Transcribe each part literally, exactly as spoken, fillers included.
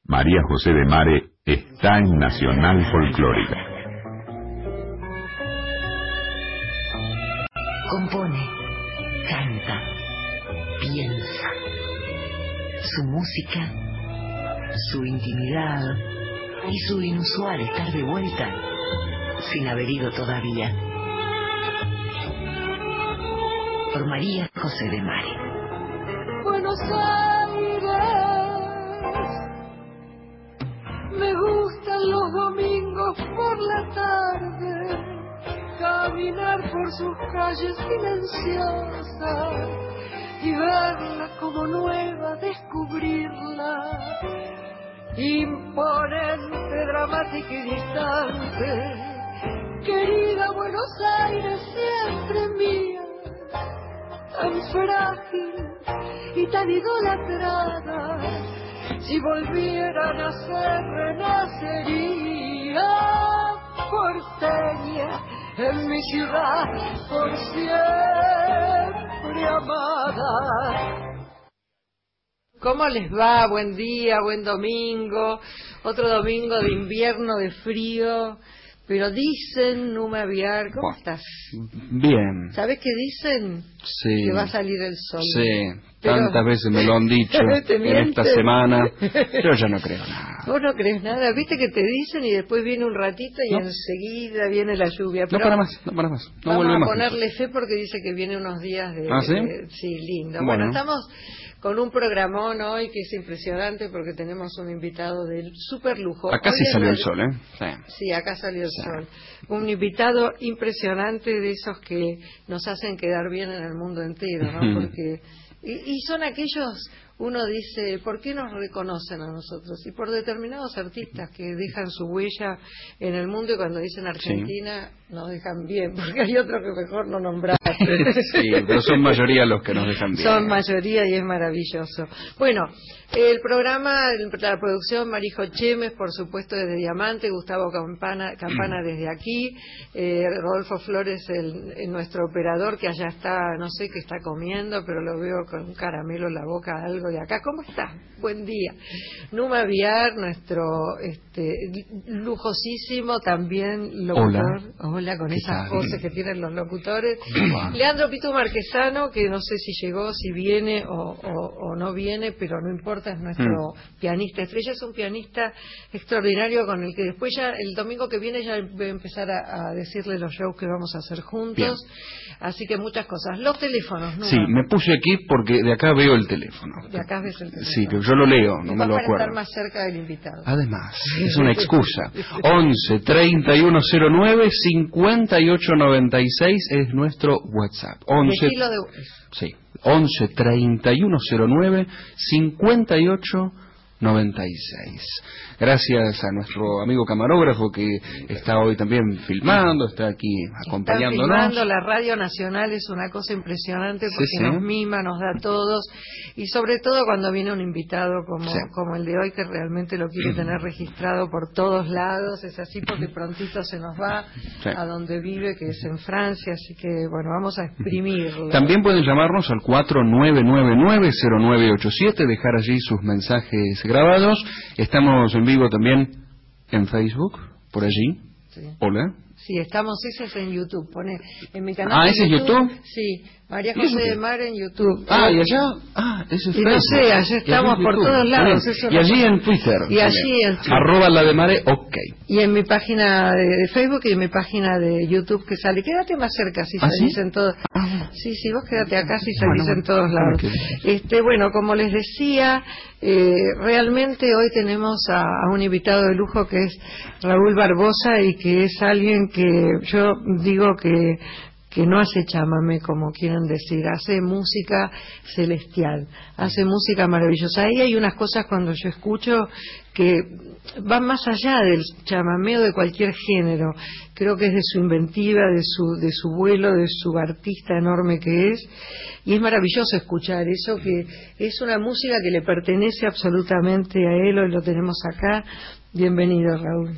María José de Mare está en Nacional Folclórica. Compone, canta, piensa. Su música, su intimidad y su inusual estar de vuelta sin haber ido todavía. Por María José de Mare. Buenos Aires, me gustan los domingos por la tarde, caminar por sus calles silenciosas y verla como nueva, descubrirla, imponente, dramática y distante. Querida Buenos Aires, siempre mía, tan frágil y tan idolatrada, si volviera a nacer, renacería porteña en mi ciudad, por siempre amada. ¿Cómo les va? Buen día, buen domingo, otro domingo de invierno, de frío. Pero dicen, Numa Aviar, ¿cómo Buah, estás? Bien. ¿Sabés qué dicen? Sí. Que va a salir el sol. Sí, pero... tantas veces me lo han dicho en esta semana. Yo ya no creo nada. ¿Vos no crees nada? ¿Viste que te dicen y después viene un ratito y no. enseguida viene la lluvia? Pero no para más, no para más. No vamos vuelve a más ponerle fe porque dice que viene unos días de... ¿Ah, sí? De, sí, lindo. Bueno, bueno estamos... con un programón hoy que es impresionante porque tenemos un invitado de super lujo. Acá hoy sí salió el... el sol, ¿eh? Sí, sí acá salió el sí. sol. Un invitado impresionante de esos que nos hacen quedar bien en el mundo entero, ¿no? Porque y, y son aquellos, uno dice, ¿por qué nos reconocen a nosotros? Y por determinados artistas que dejan su huella en el mundo y cuando dicen Argentina sí. nos dejan bien, porque hay otros que mejor no nombraste. Sí, pero son mayoría los que nos dejan bien. Son mayoría y es maravilloso. Bueno, el programa, la producción, Marijo Chemes, por supuesto desde Diamante, Gustavo Campana, Campana desde aquí, eh, Rodolfo Flores, el, el, nuestro operador, que allá está, no sé qué está comiendo, pero lo veo con un caramelo en la boca, algo de acá. ¿Cómo estás? Buen día. Numa Aviar, nuestro este, lujosísimo también locutor. Hola. Hola, con esas tal? voces que tienen los locutores. Leandro Pitu Marquesano, que no sé si llegó, si viene o, o, o no viene, pero no importa, es nuestro mm. pianista estrella, es un pianista extraordinario con el que después ya, el domingo que viene ya voy a empezar a, a decirle los shows que vamos a hacer juntos. Bien. Así que muchas cosas. Los teléfonos, ¿no? Sí, me puse aquí porque de acá veo el teléfono. De acá ves el teléfono. Sí, que yo lo leo, no me lo acuerdo. Para estar más cerca del invitado. Además, es una excusa. once, treinta y uno cero nueve, cincuenta y ocho noventa y seis es nuestro WhatsApp. once, de... Sí, once, treinta y uno cero nueve, cincuenta y ocho noventa y seis. Gracias a nuestro amigo camarógrafo que está hoy también filmando, está aquí acompañándonos. Está filmando, la Radio Nacional es una cosa impresionante porque sí, sí. nos mima, nos da a todos y sobre todo cuando viene un invitado como, sí. como el de hoy que realmente lo quiere tener registrado por todos lados, es así porque prontito se nos va sí. a donde vive, que es en Francia, así que bueno, vamos a exprimirlo. También pueden llamarnos al cuatro nueve nueve nueve, cero nueve ocho siete, dejar allí sus mensajes grabados. Estamos en vivo también en Facebook, por allí. Sí. Hola. Sí, estamos, ese es en YouTube, pone en mi canal. Ah, ¿ese es YouTube? Sí, María José de Mare en YouTube. Ah, y allá, ah, ese es y Facebook. No sé, allá estamos por todos lados. Eso y allí en Twitter. Y allí en Twitter. Arroba la de Mare, ok. Y en mi página de, de Facebook y en mi página de YouTube que sale. Quédate más cerca, si ¿Ah, se sí? dicen todos. Ah. Sí, sí, vos quédate acá, si se bueno, dicen todos lados. Okay. Este, bueno, como les decía, eh, realmente hoy tenemos a, a un invitado de lujo que es Raúl Barbosa y que es alguien que yo digo que que no hace chamamé, como quieren decir, hace música celestial, hace música maravillosa. Ahí hay unas cosas cuando yo escucho que van más allá del chamamé o de cualquier género. Creo que es de su inventiva, de su, de su vuelo, de su artista enorme que es, y es maravilloso escuchar eso, que es una música que le pertenece absolutamente a él. Hoy lo tenemos acá. Bienvenido, Raúl.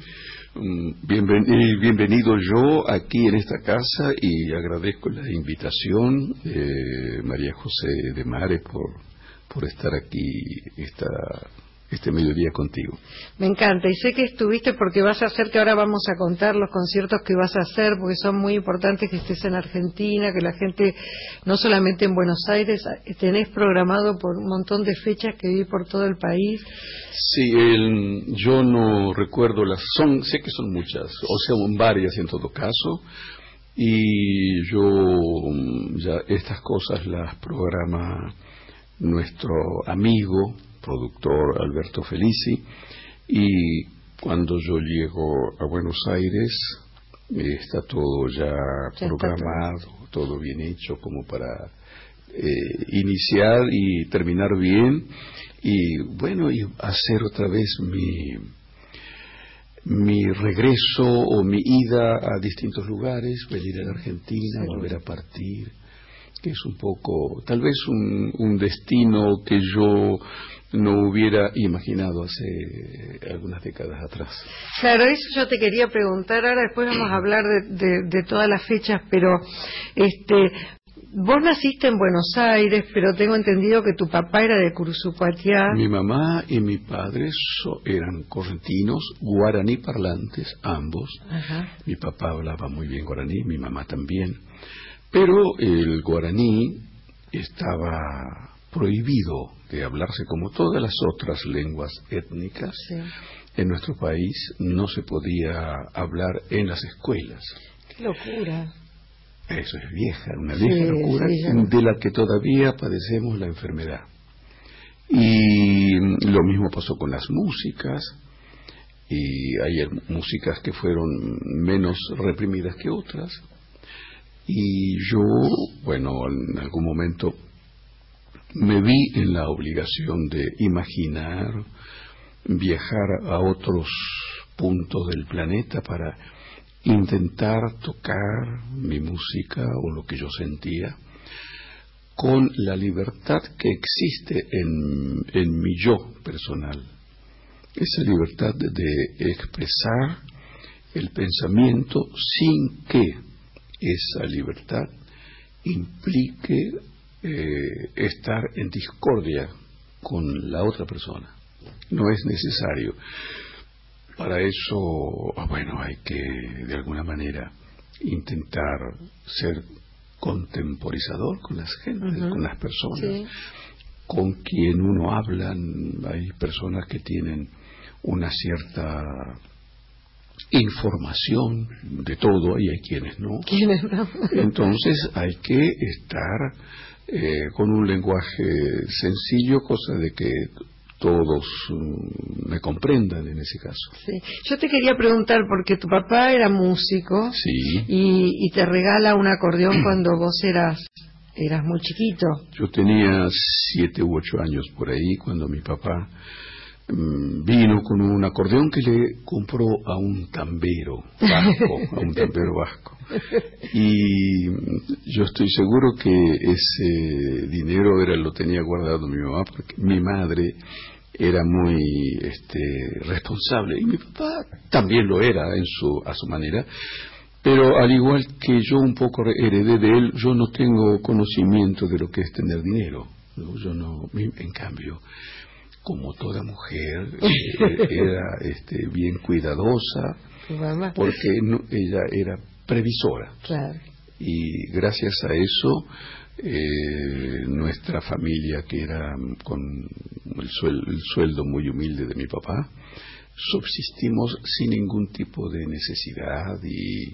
Bienven eh, bienvenido yo aquí en esta casa y agradezco la invitación, eh, María José de Mare, por, por estar aquí esta este mediodía contigo. Me encanta, y sé que estuviste porque vas a hacer, que ahora vamos a contar los conciertos que vas a hacer, porque son muy importantes que estés en Argentina, que la gente, no solamente en Buenos Aires, tenés programado por un montón de fechas que vi por todo el país. Sí, el, yo no recuerdo las, son, sé que son muchas, o sea, son varias en todo caso, y yo ya estas cosas las programa nuestro amigo, productor Alberto Felici, y cuando yo llego a Buenos Aires eh, está todo ya, ya programado, todo. todo bien hecho como para eh, iniciar y terminar bien, y bueno, y hacer otra vez mi mi regreso o mi ida a distintos lugares, venir a la Argentina, sí. volver a partir, que es un poco, tal vez un, un destino que yo no hubiera imaginado hace algunas décadas atrás. Claro, eso yo te quería preguntar, ahora después vamos a hablar de, de, de todas las fechas, pero este, vos naciste en Buenos Aires, pero tengo entendido que tu papá era de Curuzupatiá. Mi mamá y mi padre so, eran correntinos, guaraní parlantes, ambos. Ajá. Mi papá hablaba muy bien guaraní, mi mamá también. Pero el guaraní estaba prohibido de hablarse como todas las otras lenguas étnicas. Sí. En nuestro país no se podía hablar en las escuelas. ¡Qué locura! Eso es vieja, una vieja sí, locura sí, de la que todavía padecemos la enfermedad. Y lo mismo pasó con las músicas, y hay músicas que fueron menos reprimidas que otras. Y yo, bueno, en algún momento me vi en la obligación de imaginar, viajar a otros puntos del planeta para intentar tocar mi música o lo que yo sentía con la libertad que existe en, en mi yo personal. Esa libertad de expresar el pensamiento sin que esa libertad implique eh, estar en discordia con la otra persona. No es necesario. Para eso, bueno, hay que de alguna manera intentar ser contemporizador con las gentes, uh-huh. con las personas, sí. con quien uno habla. Hay personas que tienen una cierta información de todo y hay quienes no. ¿Quiénes no? Entonces hay que estar eh, con un lenguaje sencillo, cosa de que todos um, me comprendan en ese caso. Sí. Yo te quería preguntar, porque tu papá era músico, sí. y, y te regala un acordeón cuando vos eras eras muy chiquito. Yo tenía siete u ocho años por ahí cuando mi papá um, vino con un acordeón que le compró a un tambero vasco, a un tambero vasco. Y yo estoy seguro que ese dinero era lo tenía guardado mi mamá, porque mi madre era muy este, responsable y mi papá también lo era en su a su manera, pero al igual que yo un poco heredé de él, yo no tengo conocimiento de lo que es tener dinero, ¿no? Yo no, en cambio, como toda mujer eh, era este, bien cuidadosa, porque no, ella era previsora. Claro. Y gracias a eso, eh, nuestra familia, que era con el sueldo, el sueldo muy humilde de mi papá, subsistimos sin ningún tipo de necesidad y,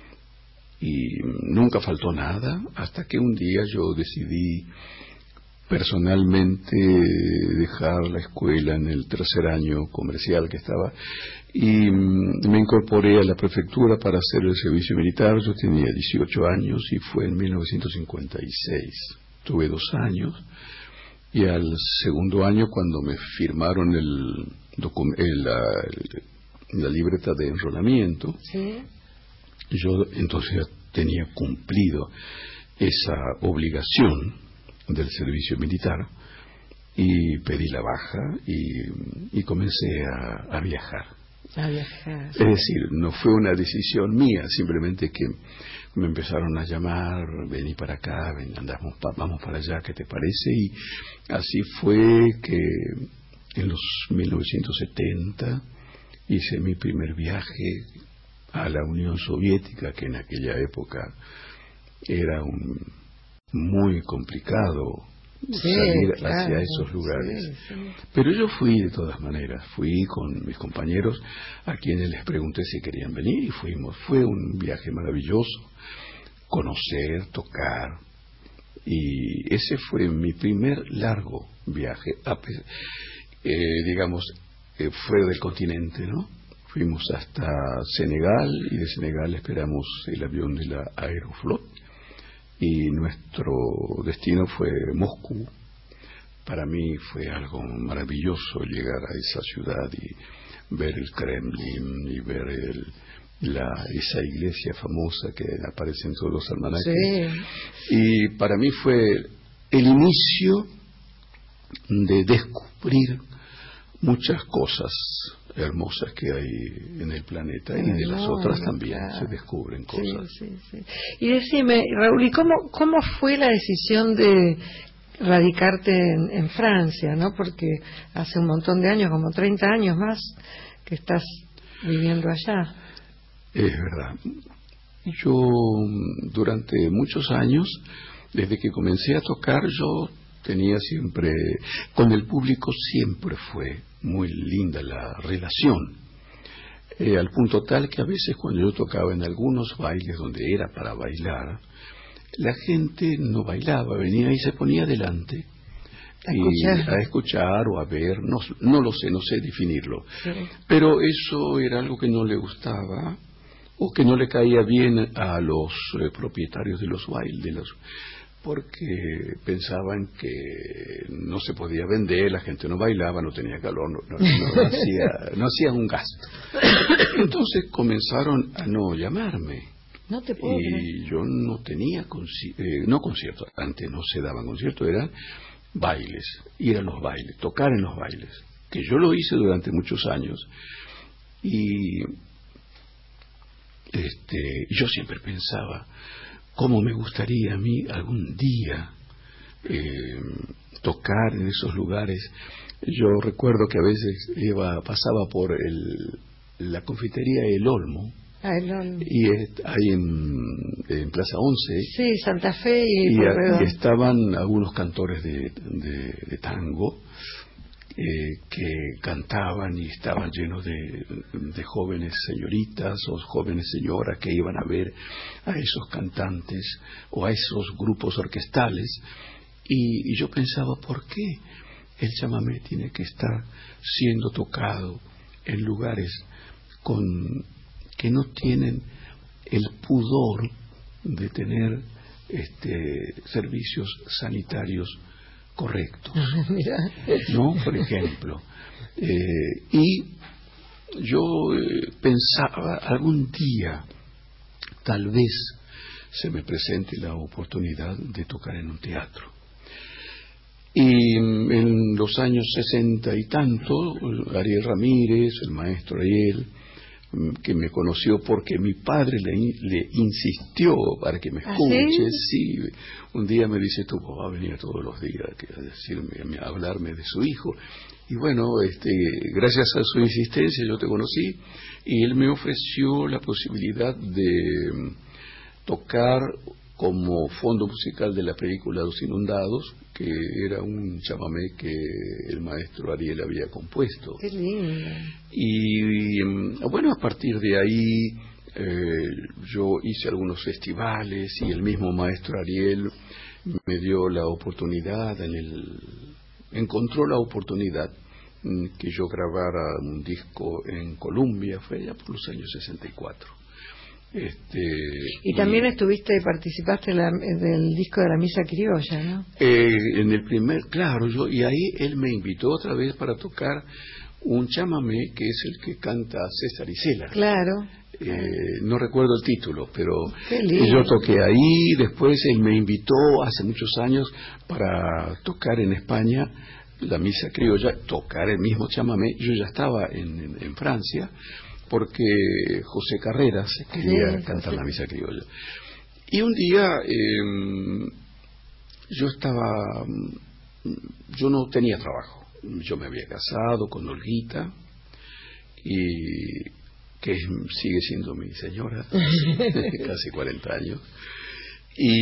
y nunca faltó nada, hasta que un día yo decidí personalmente dejar la escuela en el tercer año comercial que estaba y me incorporé a la prefectura para hacer el servicio militar. Yo tenía dieciocho años y fue en mil novecientos cincuenta y seis. Tuve dos años y al segundo año, cuando me firmaron el, docu- el, la, el, la libreta de enrolamiento, ¿sí? Yo entonces ya tenía cumplido esa obligación del servicio militar y pedí la baja y, y comencé a, a viajar. A viajar. Es decir, no fue una decisión mía, simplemente que me empezaron a llamar, vení para acá, ven, andamos, vamos para allá, ¿qué te parece? Y así fue que en los mil novecientos setenta hice mi primer viaje a la Unión Soviética, que en aquella época era un muy complicado Sí, salir claro, hacia esos lugares. sí, sí. Pero yo fui de todas maneras, fui con mis compañeros a quienes les pregunté si querían venir y fuimos. Fue un viaje maravilloso, conocer, tocar, y ese fue mi primer largo viaje, a pe- eh, digamos, eh, fuera del continente, ¿no? Fuimos hasta Senegal y de Senegal esperamos el avión de la Aeroflot y nuestro destino fue Moscú. Para mí fue algo maravilloso llegar a esa ciudad y ver el Kremlin y ver el, la, esa iglesia famosa que aparece en todos los almanaques. Sí. Y para mí fue el inicio de descubrir muchas cosas hermosas que hay en el planeta y de las No, otras también claro. se descubren cosas. Sí, sí, sí. Y decime, Raúl, ¿y cómo, cómo fue la decisión de radicarte en, en Francia, ¿no? Porque hace un montón de años, como treinta años más, que estás viviendo allá. Es verdad. Yo durante muchos años, desde que comencé a tocar, yo tenía siempre, con el público siempre fue muy linda la relación, eh, al punto tal que a veces cuando yo tocaba en algunos bailes donde era para bailar, la gente no bailaba, venía y se ponía delante A y escuchar. a escuchar o a ver, no, no lo sé, no sé definirlo, Sí. pero eso era algo que no le gustaba o que no le caía bien a los eh, propietarios de los bailes, de los, porque pensaban que no se podía vender, la gente no bailaba, no tenía calor, no, no, no hacía, no hacía un gasto. Entonces comenzaron a no llamarme. No te puedo creer. Y yo no tenía, conci- eh, no conciertos, antes no se daban conciertos, eran bailes, ir a los bailes, tocar en los bailes, que yo lo hice durante muchos años. Y este, yo siempre pensaba, cómo me gustaría a mí algún día eh, tocar en esos lugares. Yo recuerdo que a veces iba, pasaba por el, la confitería El Olmo, Ay, no. y es- ahí en, en Plaza Once, Sí, Santa Fe y, y, a- Pueyrredón. y estaban algunos cantores de, de, de tango eh, que cantaban y estaban llenos de, de jóvenes señoritas o jóvenes señoras que iban a ver a esos cantantes o a esos grupos orquestales, y, y yo pensaba, ¿por qué el chamamé tiene que estar siendo tocado en lugares con que no tienen el pudor de tener este, servicios sanitarios correctos? Mira. ¿No? Por ejemplo. Eh, y yo eh, pensaba, algún día, tal vez se me presente la oportunidad de tocar en un teatro. Y mm, en los años sesenta y tanto, Ariel Ramírez, el maestro Ariel, mm, que me conoció porque mi padre le, in- le insistió para que me ¿Ah, escuche, sí? Un día me dice, tu papá venía todos los días a decirme, a hablarme de su hijo. Y bueno, este, gracias a su insistencia yo te conocí y él me ofreció la posibilidad de mm, tocar como fondo musical de la película Los Inundados, que era un chamamé que el maestro Ariel había compuesto. Qué lindo. Y mm, bueno, a partir de ahí eh, yo hice algunos festivales y el mismo maestro Ariel me dio la oportunidad, en el, encontró la oportunidad mm, que yo grabara un disco en Colombia, fue ya por los años sesenta y cuatro. Este, Y también estuviste, participaste en la- del disco de la Misa Criolla, ¿no? Eh, en el primer, claro, yo, y ahí él me invitó otra vez para tocar un chamamé que es el que canta César Isela. Claro. Eh, no recuerdo el título, pero Qué lindo. yo toqué ahí. Después él me invitó hace muchos años para tocar en España la Misa Criolla, tocar el mismo chamamé. Yo ya estaba en, en, en Francia porque José Carreras quería Sí, cantar José. la Misa Criolla. Y un día eh, yo estaba, mm, yo no tenía trabajo yo me había casado con Olguita, y que sigue siendo mi señora, casi cuarenta años, y,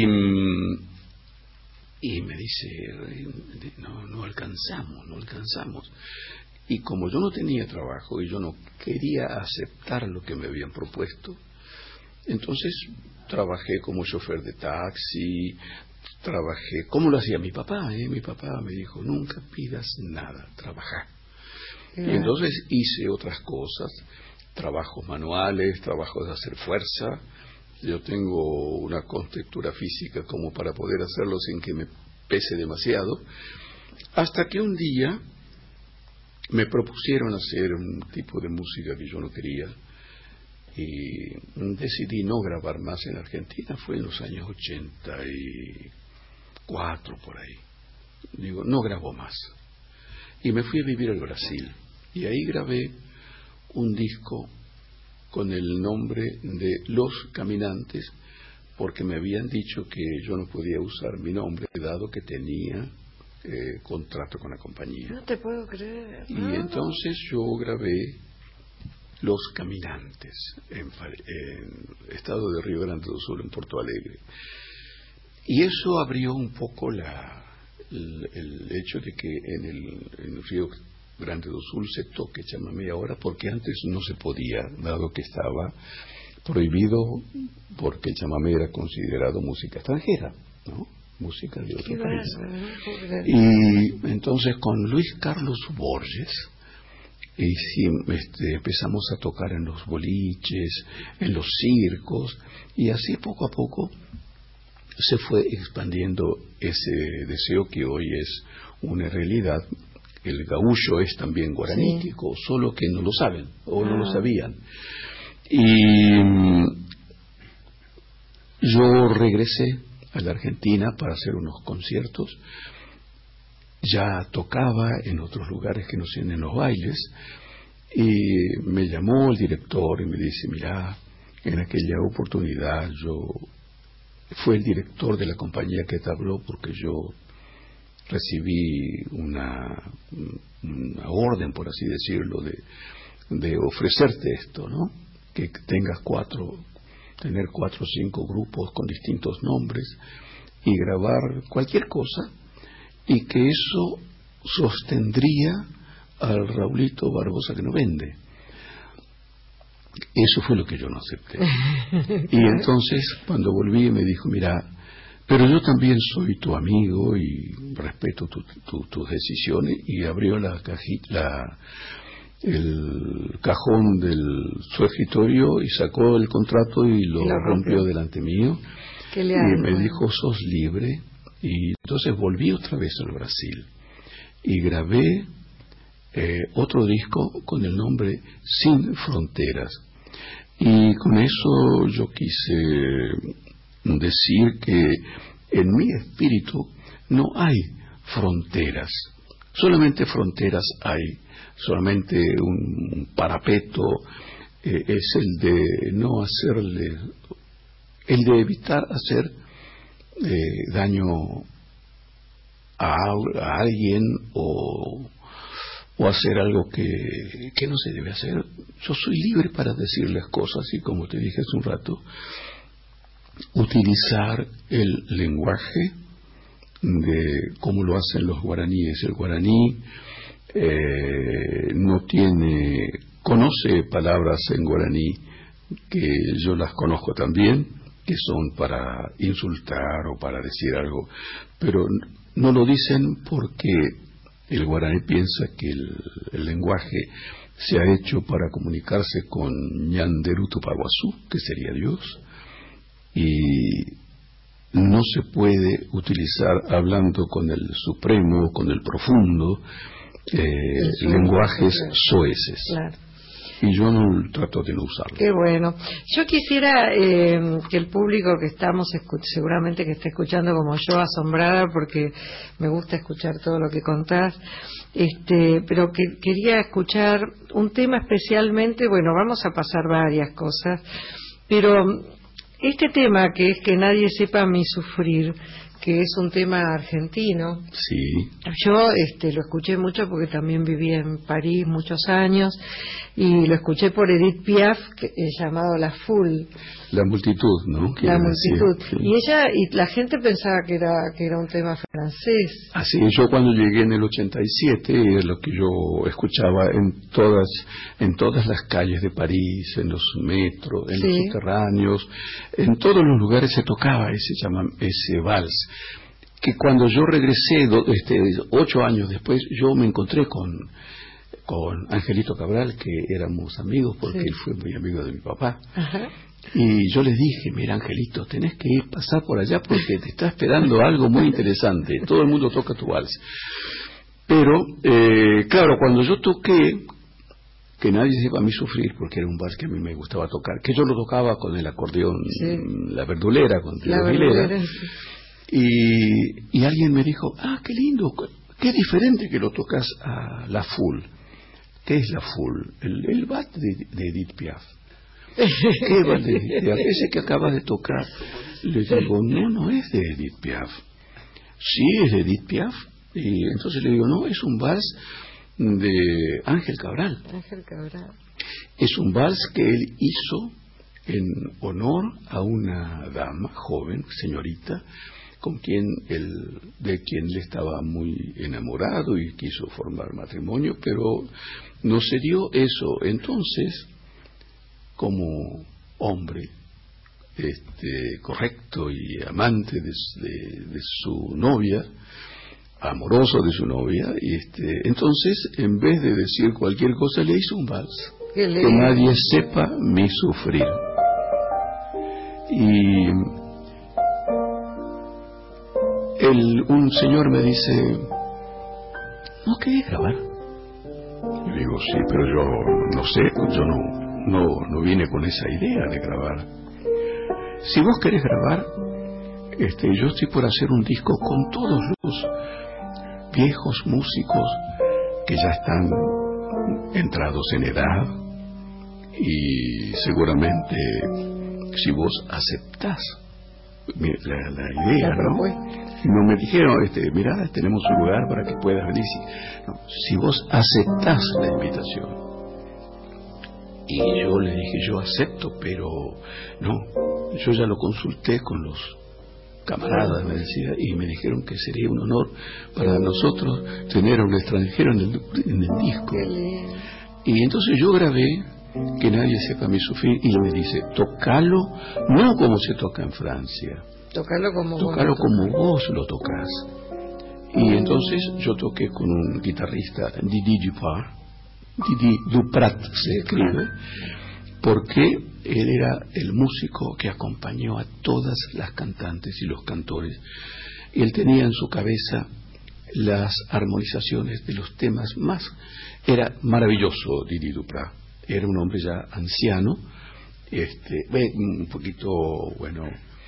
y me dice, no, no alcanzamos, no alcanzamos. Y como yo no tenía trabajo y yo no quería aceptar lo que me habían propuesto, entonces trabajé como chofer de taxi, trabajé, como lo hacía mi papá, ¿eh? Mi papá me dijo, nunca pidas nada, trabaja. Y entonces hice otras cosas, trabajos manuales, trabajos de hacer fuerza. Yo tengo una contextura física como para poder hacerlo sin que me pese demasiado, hasta que un día me propusieron hacer un tipo de música que yo no quería y decidí no grabar más en Argentina. Fue en los años ochenta y cuatro por ahí. Digo, no grabo más. Y me fui a vivir al Brasil. Y ahí grabé un disco con el nombre de Los Caminantes, porque me habían dicho que yo no podía usar mi nombre, dado que tenía eh, contrato con la compañía. No te puedo creer. Y no, entonces yo grabé Los Caminantes en, en estado de Río Grande do Sul, en Porto Alegre. Y eso abrió un poco la, el, el hecho de que en el, en el Río Grande do Sul se toque chamamé ahora, porque antes no se podía, dado que estaba prohibido, porque el chamamé era considerado música extranjera, ¿no? Música de otro país. Y entonces con Luis Carlos Borges y sí, este, empezamos a tocar en los boliches, en los circos, y así poco a poco se fue expandiendo ese deseo que hoy es una realidad. El gaúcho es también guaranítico, sí, solo que no lo saben o ah. no lo sabían. Y yo regresé a la Argentina para hacer unos conciertos. Ya tocaba en otros lugares que no sean en los bailes, y me llamó el director y me dice, mira, en aquella oportunidad yo fue el director de la compañía que te habló porque yo recibí una, una orden, por así decirlo, de, de ofrecerte esto, ¿no? Que tengas cuatro, tener cuatro o cinco grupos con distintos nombres y grabar cualquier cosa, y que eso sostendría al Raulito Barbosa que no vende. Eso fue lo que yo no acepté. Y entonces cuando volví me dijo, mira, pero yo también soy tu amigo y respeto tu, tu, tus decisiones, y abrió la cajita, la, el cajón de su escritorio y sacó el contrato y lo, lo rompió. rompió delante mío. ¿Qué le y me dijo, sos libre. Y entonces volví otra vez al Brasil y grabé eh, otro disco con el nombre Sin Fronteras, y con eso yo quise decir que en mi espíritu no hay fronteras, solamente fronteras hay, solamente un parapeto eh, es el de no hacerle, el de evitar hacer eh, daño a, a alguien o, o hacer algo que, que no se debe hacer. Yo soy libre para decir las cosas, y como te dije hace un rato, utilizar el lenguaje de cómo lo hacen los guaraníes. El guaraní eh, no tiene, conoce palabras en guaraní que yo las conozco también, que son para insultar o para decir algo, pero no lo dicen porque el guaraní piensa que el, el lenguaje se ha hecho para comunicarse con Ñanderu Tupaguazú, que sería Dios, y no se puede utilizar hablando con el supremo, con el profundo, eh, lenguajes soeces. Claro. Y yo no trato de no usarlo. Qué bueno. Yo quisiera eh, que el público que estamos, seguramente que esté escuchando como yo, asombrada, porque me gusta escuchar todo lo que contás, este, pero que quería escuchar un tema especialmente, bueno, vamos a pasar varias cosas, pero este tema que es Que nadie sepa mi sufrir, que es un tema argentino. Sí. Yo este, lo escuché mucho porque también viví en París muchos años y lo escuché por Edith Piaf, que, eh, llamado La Foule. La multitud, ¿no? Que La decía, multitud. sí. Y ella y la gente pensaba que era que era un tema francés. Así es, yo cuando llegué en el ochenta y siete, es lo que yo escuchaba en todas en todas las calles de París, en los metros, en Sí. los subterráneos, en todos los lugares se tocaba ese llama, ese vals. Que cuando yo regresé, do, este, ocho años después, yo me encontré con con Angelito Cabral, que éramos amigos porque Sí. él fue muy amigo de mi papá. Ajá. Y yo les dije, mira Angelito, tenés que ir pasar por allá porque te está esperando algo muy interesante. Todo el mundo toca tu vals. Pero, eh, claro, cuando yo toqué, que nadie sepa a mí sufrir, porque era un vals que a mí me gustaba tocar, que yo lo tocaba con el acordeón, Sí. la verdulera, con La Teo Aguilera, verdadera, sí. y, y alguien me dijo, ah, qué lindo, qué diferente que lo tocas a La Foule. ¿Qué es La Foule? El, el vals de, de Edith Piaf. ¿Qué vals de Edith Piaf? Ese que acabas de tocar. Le digo, no, no es de Edith Piaf. Sí, es de Edith Piaf. Y entonces le digo, no, es un vals de Ángel Cabral. Ángel Cabral. Es un vals que él hizo en honor a una dama joven, señorita, con quien él, de quien él estaba muy enamorado y quiso formar matrimonio, pero no se dio eso. Entonces, como hombre este, correcto y amante de, de, de su novia, amoroso de su novia, y este, entonces, en vez de decir cualquier cosa, le hizo un vals. Que Que nadie sepa mi sufrir. Y el, un señor me dice, ¿no querés grabar? Yo digo, sí, pero yo no sé, yo no, no, no vine con esa idea de grabar. Si vos querés grabar, este, yo estoy por hacer un disco con todos los viejos músicos que ya están entrados en edad, y seguramente si vos aceptás la, la idea, ¿no? No me dijeron, este, mirá, tenemos un lugar para que puedas venir. No, si vos aceptás la invitación. Y yo le dije, yo acepto, pero no, yo ya lo consulté con los camaradas, me decía, y me dijeron que sería un honor para nosotros tener a un extranjero en el, en el disco. Y entonces yo grabé Que nadie sepa mi sufrir, y me dice, tocalo no como se toca en Francia, Tocalo como tocalo vos, como vos lo tocas. Y entonces yo toqué con un guitarrista, Didi Duprat, Didi Duprat se escribe, porque él era el músico que acompañó a todas las cantantes y los cantores, y él tenía en su cabeza las armonizaciones de los temas más. Era maravilloso Didi Duprat, era un hombre ya anciano, este, un poquito, bueno,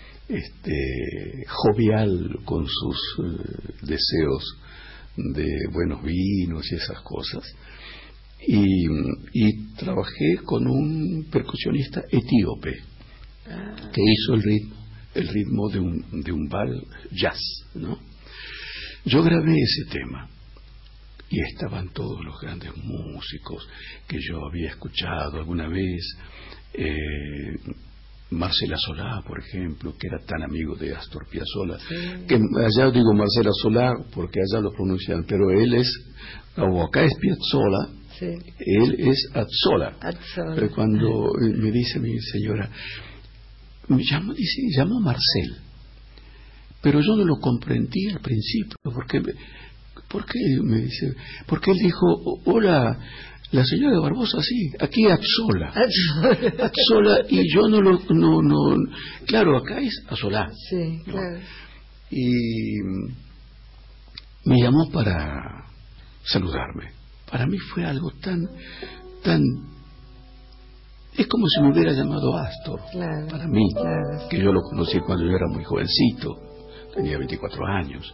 este, jovial con sus uh, deseos de buenos vinos y esas cosas. Y, y trabajé con un percusionista etíope que hizo el ritmo, el ritmo de un, de un bal jazz, ¿no? Yo grabé ese tema y estaban todos los grandes músicos que yo había escuchado alguna vez. eh, Marcela Solá, por ejemplo, que era tan amigo de Astor Piazzolla, sí. Que allá digo Marcela Solá porque allá lo pronuncian, pero él es, como acá es Piazzolla, sí. Él es Azzola. Azzola. Pero cuando me dice mi señora, me llamó, dice, llamó Marcel, pero yo no lo comprendí al principio, porque, ¿por qué? Me dice, porque él dijo, hola, la señora Barbosa, sí, aquí Azzola, Azzola, y yo no lo, no, no, claro, acá es Azzola. Sí, ¿no? Claro. Y me llamó para saludarme. Para mí fue algo tan, tan, es como si me hubiera llamado Astor, claro, para mí, claro, sí. Que yo lo conocí cuando yo era muy jovencito, tenía veinticuatro años,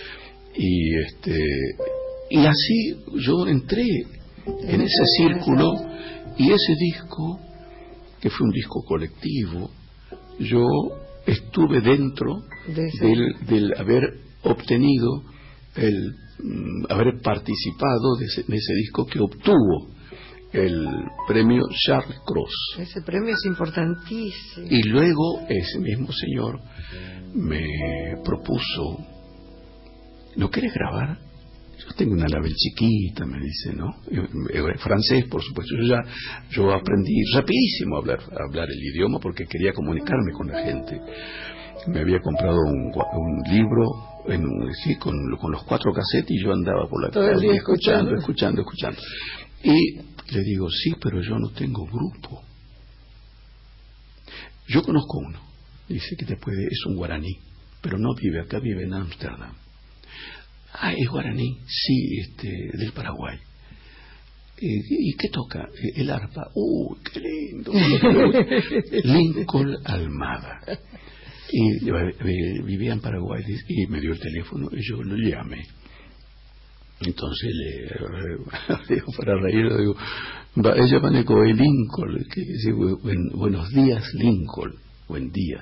y este, y así yo entré en ese círculo, y ese disco, que fue un disco colectivo, yo estuve dentro de del, del haber obtenido, el mm, haber participado de ese, de ese disco que obtuvo el premio Charles Cros. Ese premio es importantísimo. Y luego ese mismo señor me propuso, ¿no quieres grabar? Yo tengo una label chiquita, me dice, ¿no? Eh, francés, por supuesto. Yo ya yo aprendí rapidísimo a hablar, a hablar el idioma porque quería comunicarme con la gente. Me había comprado un, un libro en un, sí, con, con los cuatro cassettes y yo andaba por la todo el día escuchando, escuchando, escuchando, escuchando. Y le digo, sí, pero yo no tengo grupo. Yo conozco uno. Dice que te puede, es un guaraní, pero no vive acá, vive en Ámsterdam. Ah, es guaraní, sí, este, del Paraguay. Eh, ¿Y qué toca? El arpa. ¡Uh, qué lindo! Lincoln Almada. Y eh, vivía en Paraguay y me dio el teléfono y yo lo llamé. Entonces le digo, para reír, le digo, ella va a Lincoln, que dice, buenos días, Lincoln, buen día.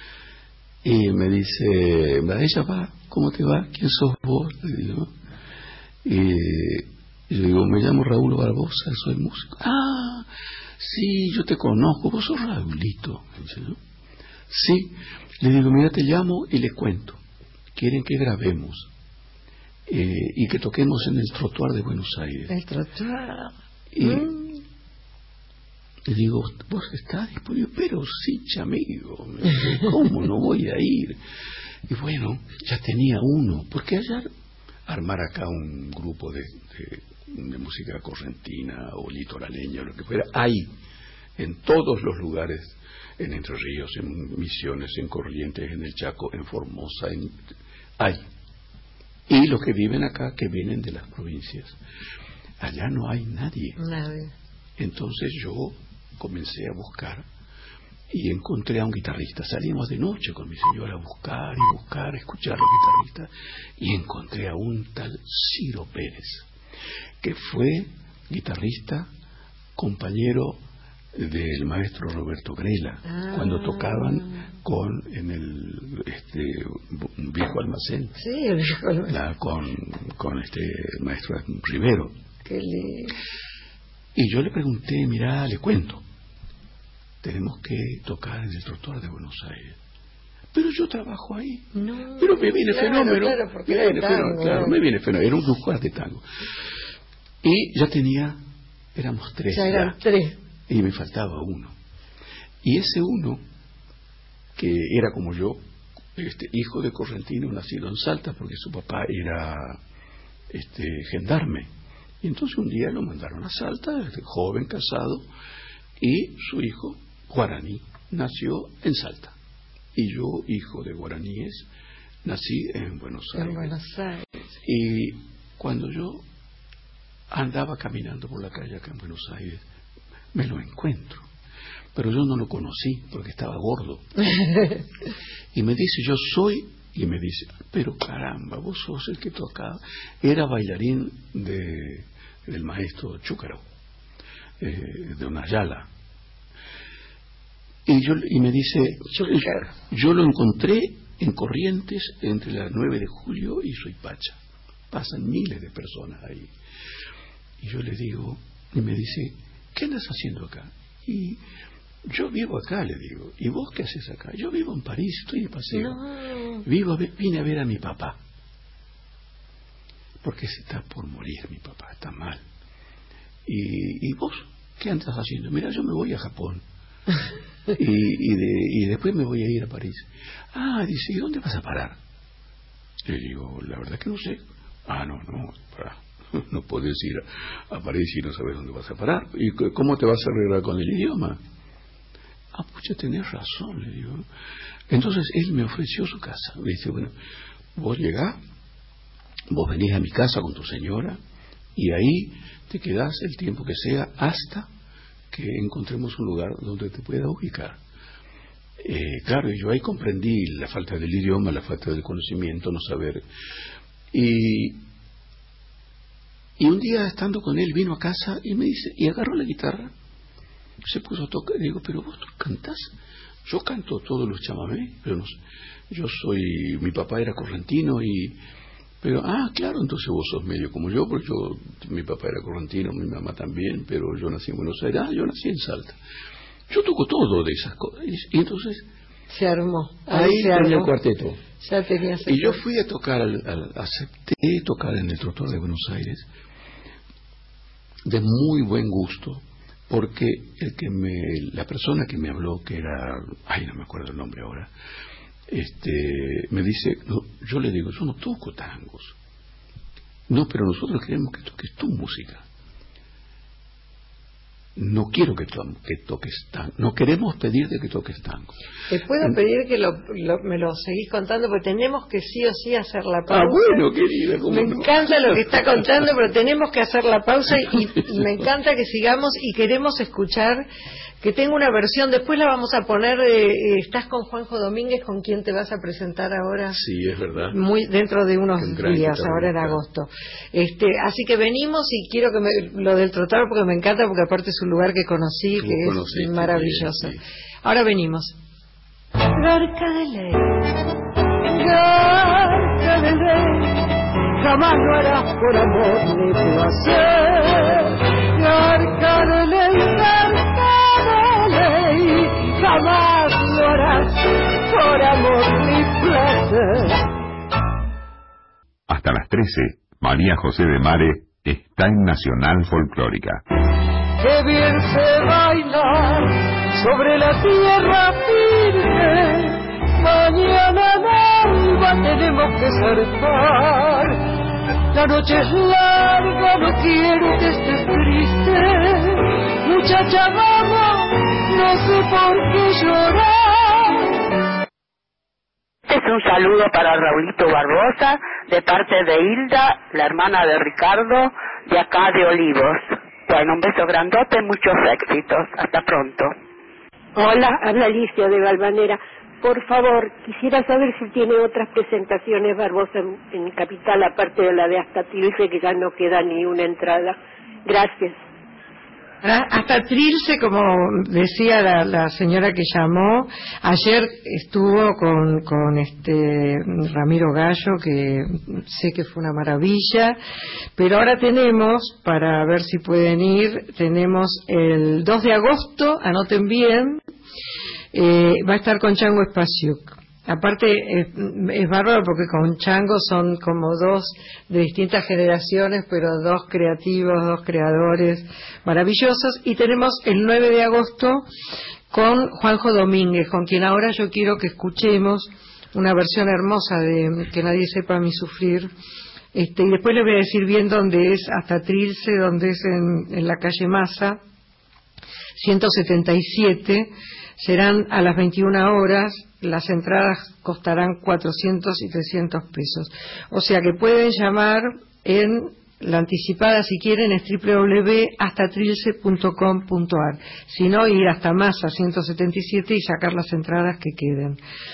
Y me dice, ella va, ¿cómo te va? ¿Quién sos vos? Le digo. Y yo digo, me llamo Raúl Barbosa, soy músico. Ah, sí, yo te conozco, vos sos Raulito. Me dice, ¿no? Sí, le digo, mira, te llamo y les cuento. Quieren que grabemos eh, y que toquemos en el trotuar de Buenos Aires. El trotuar. Y Mm. le digo, vos estás disponible, pero sí, chamigo. Me dice, ¿cómo no voy a ir? Y bueno, ya tenía uno, porque allá armar acá un grupo de, de, de música correntina o litoraleña, lo que fuera, hay en todos los lugares, en Entre Ríos, en Misiones, en Corrientes, en el Chaco, en Formosa, en, hay. Y los que viven acá, que vienen de las provincias. Allá no hay nadie. Nadie. Entonces yo comencé a buscar y encontré a un guitarrista. Salimos de noche con mi señora a buscar y buscar, a escuchar a los guitarristas, y encontré a un tal Ciro Pérez, que fue guitarrista, compañero del maestro Roberto Grela, ah. cuando tocaban con en el este viejo almacén. Sí, el viejo almacén. La, con, con este maestro Rivero. Qué lindo. Y yo le pregunté, mirá, le cuento, tenemos que tocar en el trotuar de Buenos Aires. Pero yo trabajo ahí. No, pero me viene claro, fenómeno. Claro, porque me viene tango, fenómeno, claro, me viene fenómeno. Era un lugar de tango. Y ya tenía, éramos tres. Ya eran ya, tres. Y me faltaba uno. Y ese uno, que era como yo, este hijo de correntino, nacido en Salta, porque su papá era este gendarme. Y entonces un día lo mandaron a Salta, este joven casado, y su hijo, guaraní, nació en Salta. Y yo, hijo de guaraníes, nací en Buenos Aires. En Buenos Aires. Y cuando yo andaba caminando por la calle acá en Buenos Aires, me lo encuentro. Pero yo no lo conocí porque estaba gordo. Y me dice, yo soy... Y me dice, pero caramba, vos sos el que tocaba. Era bailarín de, del maestro Chúcaro, eh, de una Ayala. Y, yo, y me dice, Chúcaro. Yo lo encontré en Corrientes entre la nueve de julio y Suipacha. Pasan miles de personas ahí. Y yo le digo, y me dice, ¿qué andas haciendo acá? Y yo vivo acá, le digo. ¿Y vos qué haces acá? Yo vivo en París, estoy de paseo. No. Vivo, vine a ver a mi papá. Porque se está por morir mi papá, está mal. ¿Y, y vos qué andas haciendo? Mira, yo me voy a Japón. y, y, de, y después me voy a ir a París. Ah, dice, ¿y dónde vas a parar? Le digo, la verdad que no sé. Ah, no, no, para. No puedes ir a, a París y no sabes dónde vas a parar. ¿Y cómo te vas a arreglar con el idioma? Ah, pucha, tenés razón, le digo. Entonces él me ofreció su casa. Me dice, bueno, vos llegás, vos venís a mi casa con tu señora y ahí te quedás el tiempo que sea hasta que encontremos un lugar donde te pueda ubicar. Eh, claro, y yo ahí comprendí la falta del idioma, la falta del conocimiento, no saber. Y, y un día estando con él vino a casa y me dice, y agarró la guitarra, se puso a tocar, y digo, pero vos cantás. yo canto todos los chamamés, pero no, yo soy, mi papá era correntino y, pero, ah, claro, entonces vos sos medio como yo, porque yo, mi papá era correntino, mi mamá también, pero yo nací en Buenos Aires, ah, yo nací en Salta. Yo toco todo de esas cosas, y entonces... Se armó. Ahí, ahí se tenía armó. El cuarteto. Ya tenías y yo fui a tocar, al, al, acepté tocar en el Trottoir de Buenos Aires, de muy buen gusto, porque el que me, la persona que me habló, que era, ay, no me acuerdo el nombre ahora, este, me dice, no, yo le digo, yo no toco tangos. No, pero nosotros queremos que toques tu música. No quiero que, to que toques tango. No queremos pedirte que toques tango. Te puedo en... pedir que lo, lo, me lo seguís contando, porque tenemos que sí o sí hacer la pausa. Ah, bueno, querida. Me no? encanta lo que está contando, pero tenemos que hacer la pausa y, y me encanta que sigamos y queremos escuchar, que tengo una versión, después la vamos a poner, eh, estás con Juanjo Domínguez, con quien te vas a presentar ahora. Sí, es verdad. Muy dentro de unos días, ahora en agosto. Este, así que venimos y quiero que me, lo del trotar, porque me encanta, porque aparte es un lugar que conocí, que es maravilloso. Bien, sí. Ahora venimos. Garca de ley, garca de ley, jamás lo harás por amor ni placer. Garca de ley, garca de ley, jamás lo harás por amor ni placer. Hasta las trece, María José de Mare está en Nacional Folclórica. Qué bien se baila sobre la tierra firme. Mañana en alba tenemos que zarpar. La noche es larga, no quiero que estés triste. Muchacha, vamos, no sé por qué llorar. Este es un saludo para Raulito Barbosa, de parte de Hilda, la hermana de Ricardo, de acá de Olivos. Bueno, un beso grandote, muchos éxitos. Hasta pronto. Hola, habla Alicia de Valvanera. Por favor, quisiera saber si tiene otras presentaciones Barbosa en, en Capital, aparte de la de Hasta Trilce, que ya no queda ni una entrada. Gracias. Hasta Trilce, como decía la, la señora que llamó, ayer estuvo con, con este Ramiro Gallo, que sé que fue una maravilla, pero ahora tenemos, para ver si pueden ir, tenemos el dos de agosto, anoten bien, eh, va a estar con Chango Spasiuk. Aparte es, es bárbaro porque con Chango son como dos de distintas generaciones, pero dos creativos, dos creadores maravillosos. Y tenemos el nueve de agosto con Juanjo Domínguez, con quien ahora yo quiero que escuchemos una versión hermosa de Que nadie sepa mi sufrir. Este, y después les voy a decir bien dónde es, hasta Trilce, donde es en, en la calle Massa, ciento setenta y siete. Serán a las veintiuna horas, las entradas costarán cuatrocientos y trescientos pesos. O sea que pueden llamar en la anticipada, si quieren, es doble u doble u doble u punto hasta trilce punto com punto a r. Si no, ir hasta Massa ciento setenta y siete y sacar las entradas que queden.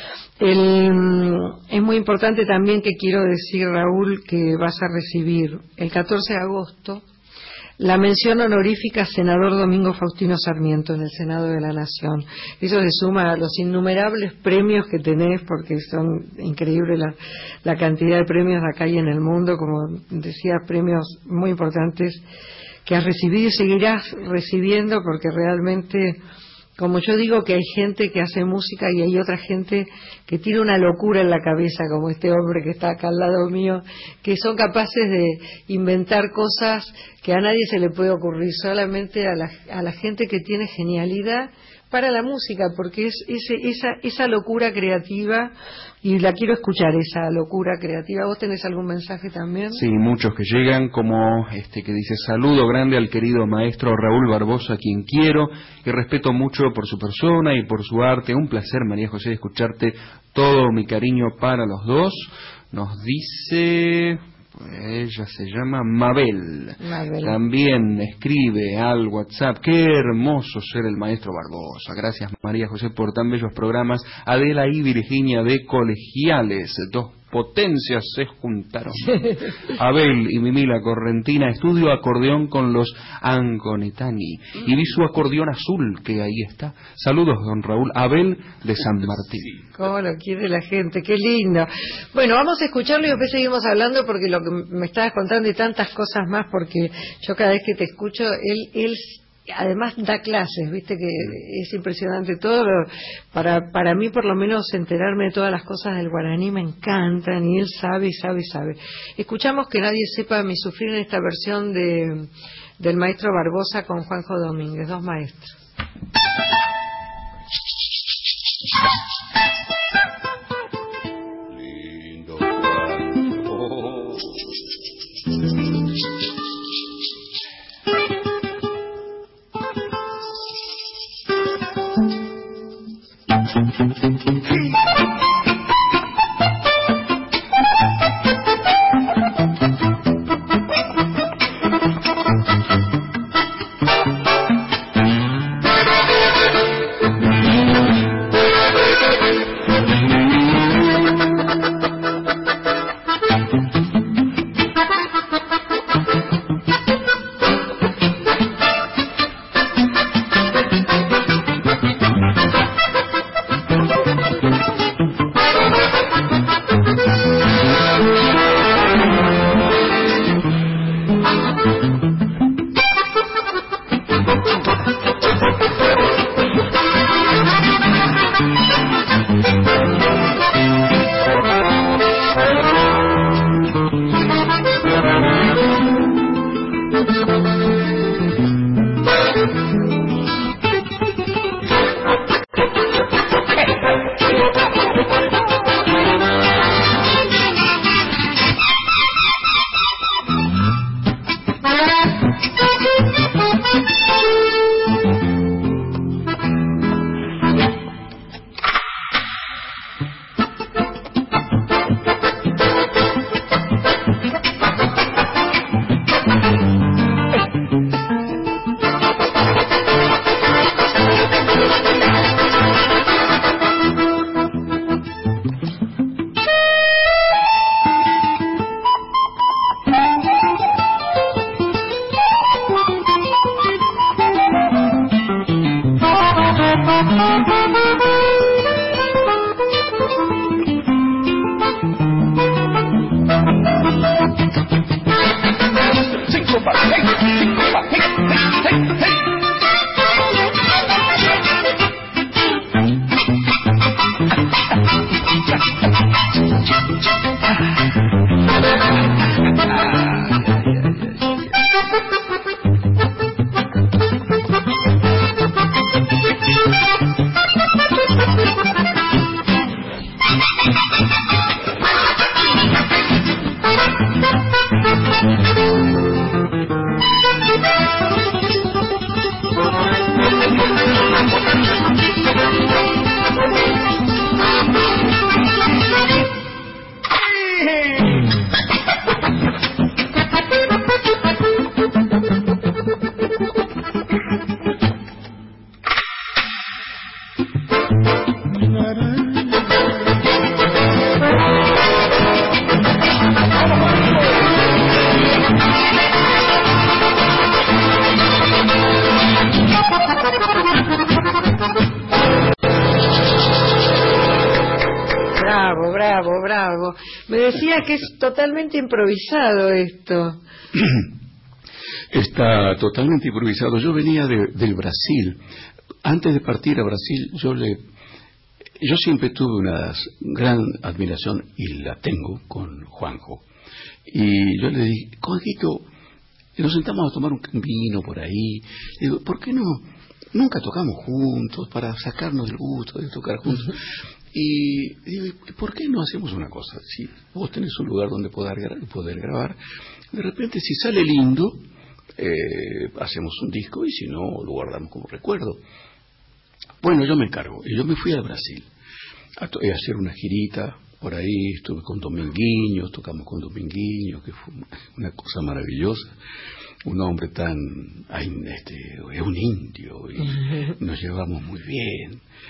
El, es muy importante también que quiero decir, Raúl, que vas a recibir el catorce de agosto la mención honorífica senador Domingo Faustino Sarmiento en el Senado de la Nación. Eso se suma a los innumerables premios que tenés, porque son increíbles la, la cantidad de premios de acá y en el mundo, como decía, premios muy importantes que has recibido y seguirás recibiendo, porque realmente, como yo digo, que hay gente que hace música y hay otra gente que tiene una locura en la cabeza, como este hombre que está acá al lado mío, que son capaces de inventar cosas que a nadie se le puede ocurrir, solamente a la, a la gente que tiene genialidad para la música, porque es ese, esa, esa locura creativa, y la quiero escuchar, esa locura creativa. ¿Vos tenés algún mensaje también? Sí, muchos que llegan, como este que dice: saludo grande al querido maestro Raúl Barbosa, a quien quiero y respeto mucho por su persona y por su arte. Un placer, María José, escucharte. Todo mi cariño para los dos. Nos dice... ella se llama Mabel. Mabel. También escribe al WhatsApp: qué hermoso ser el maestro Barbosa. Gracias, María José, por tan bellos programas. Adela y Virginia de Colegiales, dos potencias se juntaron. Abel y Mimila Correntina, estudio acordeón con los Anconetani. Y vi su acordeón azul, que ahí está. Saludos, don Raúl. Abel de San Martín. Cómo lo quiere la gente, qué lindo. Bueno, vamos a escucharlo y después seguimos hablando, porque lo que me estabas contando y tantas cosas más, porque yo cada vez que te escucho, él, él además da clases, viste que es impresionante todo. Lo, para, para mí por lo menos enterarme de todas las cosas del guaraní me encantan, y él sabe y sabe y sabe. Escuchamos Que Nadie Sepa Mi Sufrir en esta versión de, del maestro Barbosa con Juanjo Domínguez, dos maestros. Lindo cuarto. Me decía que es totalmente improvisado esto. Está totalmente improvisado. Yo venía de, del Brasil. Antes de partir a Brasil, yo le, yo siempre tuve una gran admiración, y la tengo, con Juanjo. Y yo le dije, Juanjito, nos sentamos a tomar un vino por ahí. Le digo, ¿por qué no? Nunca tocamos juntos, para sacarnos el gusto de tocar juntos. Y digo, ¿por qué no hacemos una cosa? Si vos tenés un lugar donde poder, poder grabar, de repente si sale lindo, eh, hacemos un disco, y si no, lo guardamos como recuerdo. Bueno, yo me encargo. Y yo me fui al Brasil a, to- a hacer una girita por ahí. Estuve con Dominguinho, tocamos con Dominguinho, que fue una cosa maravillosa. Un hombre tan, ay, este, es un indio, y nos llevamos muy bien.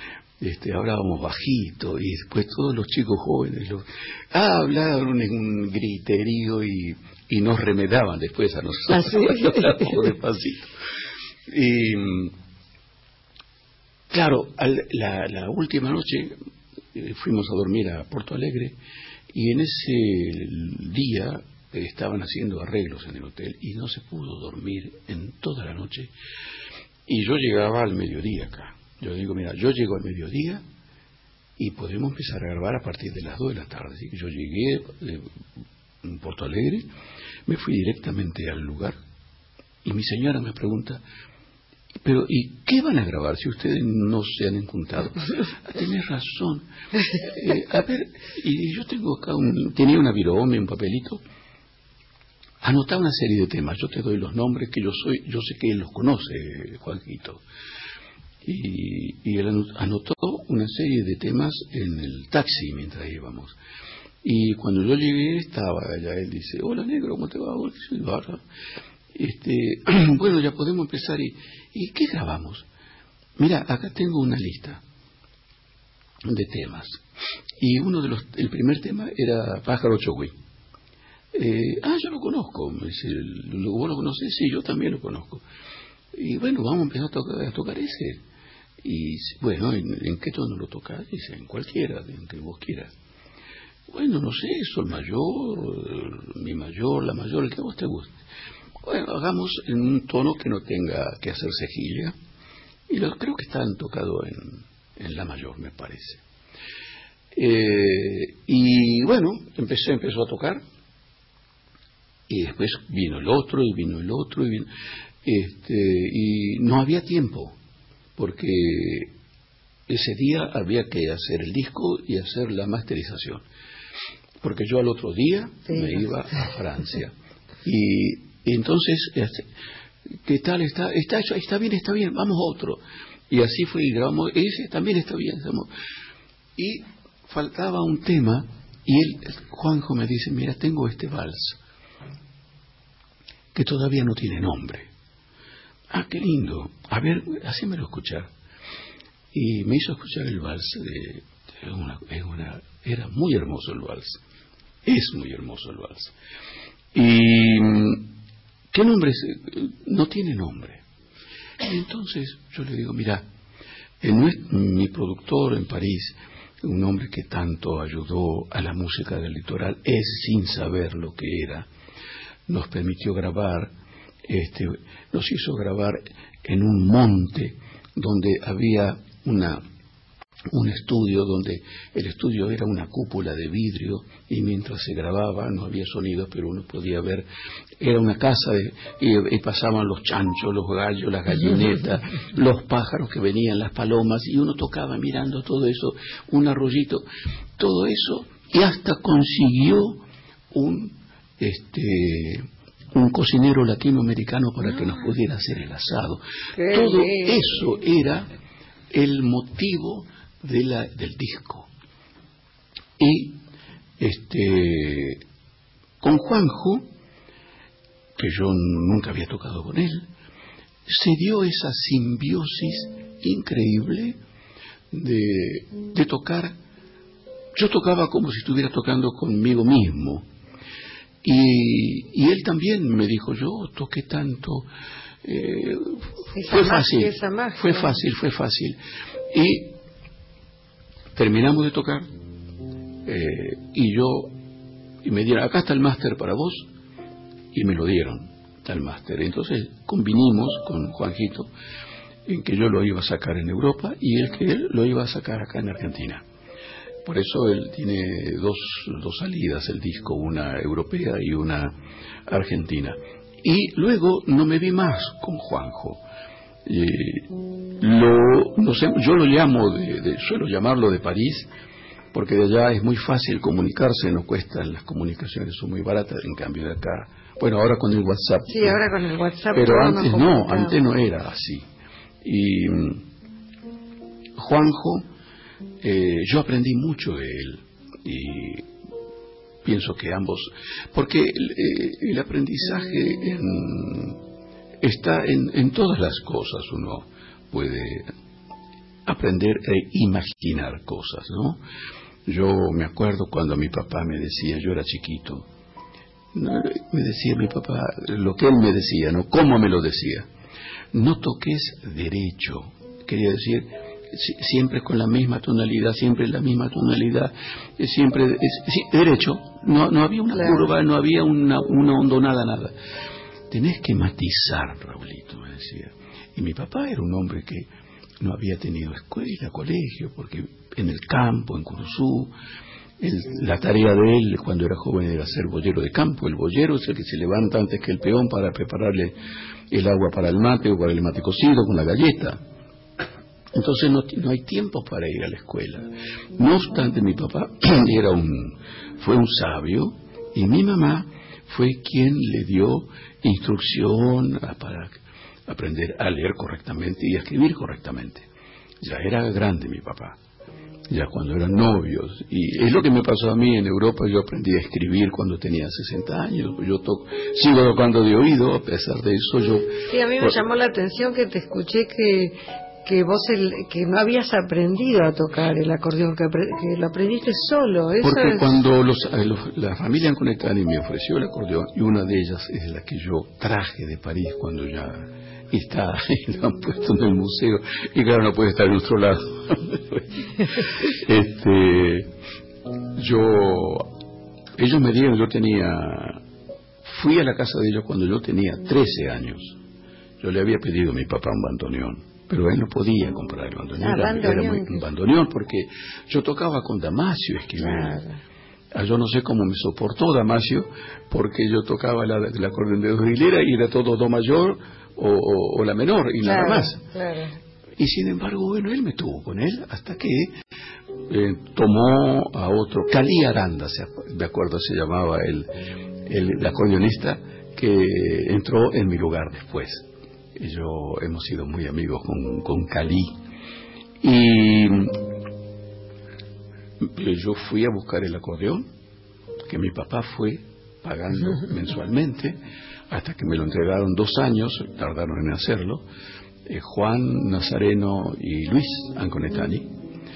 este, hablábamos bajito y después todos los chicos jóvenes los, ah, hablaban en un griterío y, y nos remedaban después a nosotros. ¿Ah, sí? Despacito. Y claro, al, la, la última noche eh, fuimos a dormir a Porto Alegre y en ese día eh, estaban haciendo arreglos en el hotel y no se pudo dormir en toda la noche. Y yo llegaba al mediodía acá. Yo digo, mira, yo llego al mediodía y podemos empezar a grabar a partir de las dos de la tarde. Así que yo llegué eh, en Porto Alegre, me fui directamente al lugar y mi señora me pregunta, pero ¿y qué van a grabar si ustedes no se han encontrado? Ah, tenés razón. Eh, a ver, y yo tengo acá un, tenía una virome, un papelito, anotaba una serie de temas. Yo te doy los nombres que yo soy, yo sé que él los conoce, Juanjito. Y, y él anotó una serie de temas en el taxi mientras íbamos. Y cuando yo llegué estaba allá, él dice, hola negro, ¿cómo te va? Hola, este, bueno, ya podemos empezar. ¿Y, ¿y qué grabamos? Mira, acá tengo una lista de temas. Y uno de los, el primer tema era Pájaro Chogüí. Eh, ah, yo lo conozco. Me dice, ¿vos lo conocés? Sí, yo también lo conozco. Y bueno, vamos a empezar a tocar, a tocar ese. Y bueno, ¿en, en qué tono lo tocás? Dice, en cualquiera, en que vos quieras. Bueno, no sé, sol mayor, mi mayor, la mayor, el que a vos te guste. Bueno, hagamos en un tono que no tenga que hacer cejilla. Y lo, creo que están tocados en, en la mayor, me parece. Eh, y bueno, empecé, empezó a tocar. Y después vino el otro, y vino el otro, y vino... Este, y no había tiempo, porque ese día había que hacer el disco y hacer la masterización. Porque yo al otro día sí. me iba a Francia. Y, y entonces, ¿qué tal está? Está hecho, está bien, está bien, vamos a otro. Y así fue, y grabamos, ese también está bien. Estamos. Y faltaba un tema, y él, Juanjo me dice, mira, tengo este vals, que todavía no tiene nombre. Ah, qué lindo. A ver, hacémelo escuchar. Y me hizo escuchar el vals. De, de una, de una, era muy hermoso el vals. Es muy hermoso el vals. Y ¿qué nombre es? No tiene nombre. Y entonces yo le digo, mira, en nuestro, mi productor en París, un hombre que tanto ayudó a la música del litoral, es sin saber lo que era, nos permitió grabar, este, nos hizo grabar en un monte donde había una un estudio, donde el estudio era una cúpula de vidrio y mientras se grababa no había sonido, pero uno podía ver, era una casa de, y, y pasaban los chanchos, los gallos, las gallinetas, los pájaros que venían, las palomas, y uno tocaba mirando todo eso, un arroyito, todo eso, y hasta consiguió un este un cocinero latinoamericano para que nos pudiera hacer el asado. Todo eso era el motivo de la, del disco. Y este con Juanjo, que yo nunca había tocado con él, se dio esa simbiosis increíble de, de tocar. Yo tocaba como si estuviera tocando conmigo mismo. Y, y él también me dijo, yo toqué tanto, eh, fue fácil, fue fácil, fue fácil. Y terminamos de tocar, eh, y yo, y me dieron, acá está el máster para vos, y me lo dieron, está el máster. Entonces convinimos con Juanjito en que yo lo iba a sacar en Europa y él que él lo iba a sacar acá en Argentina. Por eso él tiene dos, dos salidas el disco, una europea y una argentina. Y luego no me vi más con Juanjo. Eh, lo, no sé, yo lo llamo, de, de, suelo llamarlo de París, porque de allá es muy fácil comunicarse, no cuestan, las comunicaciones son muy baratas, en cambio de acá, bueno, ahora con el WhatsApp. Sí, ¿no? Ahora con el WhatsApp. Pero antes no, antes no era así. Y Juanjo, Eh, yo aprendí mucho de él y pienso que ambos, porque el, el aprendizaje en, está en, en todas las cosas. Uno puede aprender a imaginar cosas, ¿no? Yo me acuerdo cuando mi papá me decía, yo era chiquito, me decía mi papá, lo que él me decía, ¿no? ¿Cómo me lo decía? No toques derecho, quería decir, siempre con la misma tonalidad, siempre la misma tonalidad, siempre es, sí, derecho, no, no había una claro. curva, no había una, una hondonada, nada. Tenés que matizar, Raulito, me decía. Y mi papá era un hombre que no había tenido escuela, colegio, porque en el campo, en Curuzú, el, la tarea de él cuando era joven era ser boyero de campo. El boyero es el que se levanta antes que el peón para prepararle el agua para el mate o para el mate cocido con la galleta. Entonces no, no hay tiempo para ir a la escuela. No obstante, mi papá era un, fue un sabio y mi mamá fue quien le dio instrucción para aprender a leer correctamente y a escribir correctamente. Ya era grande mi papá, ya cuando eran novios. Y es lo que me pasó a mí en Europa. Yo aprendí a escribir cuando tenía sesenta años. Yo to sigo tocando de oído, a pesar de eso yo... Sí, a mí me por... llamó la atención que te escuché que... que vos el, que no habías aprendido a tocar el acordeón, que, que lo aprendiste solo. Eso Porque es... cuando los, los, la familia Anconetani me ofreció el acordeón, y una de ellas es la que yo traje de París cuando ya está, y lo han puesto en el museo, y claro, no puede estar en otro lado. este, yo, ellos me dieron, yo tenía, fui a la casa de ellos cuando yo tenía trece años. Yo le había pedido a mi papá un bandoneón, pero él no podía comprar el bandoneón, ah, era, bandoneón. era muy, un bandoneón, porque yo tocaba con Damasio Esquivel. Claro. Yo no sé cómo me soportó Damasio, porque yo tocaba la, la acordeón de dos hilera y era todo do mayor o, o, o la menor y claro, nada más. Claro. Y sin embargo, bueno, él me tuvo con él hasta que eh, tomó a otro, Calí Aranda, de acuerdo se llamaba el, el, el acordeonista, que entró en mi lugar después. Y yo hemos sido muy amigos con, con Calí. Y yo fui a buscar el acordeón, que mi papá fue pagando mensualmente, hasta que me lo entregaron dos años, tardaron en hacerlo, eh, Juan Nazareno y Luis Anconetani.